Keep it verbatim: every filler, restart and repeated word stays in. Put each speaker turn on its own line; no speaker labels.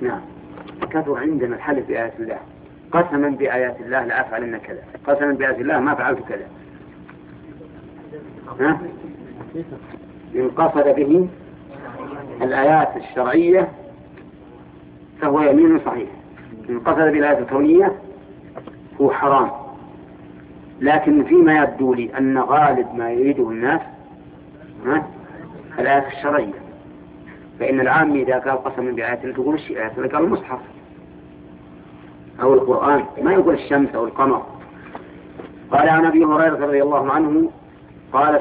نعم. كثر عندنا الحلف بآيات الله، قسما بآيات الله لا أفعلن كذا، قسما بآيات الله ما فعلت كذا. ها؟ إن قصد به الآيات الشرعية فهو يمين صحيح، إن قصد بالآيات الكونية هو حرام. لكن فيما يبدو لي أن غالب ما يريده الناس ها؟ الآيات الشرعية، فإن العام إذا قال قسما بآيات الله تقول الشيء آيات الله قال المصحف أو القرآن، ما يقول الشمس أو القمر. قال عن أبي هريرة رضي الله عنه قال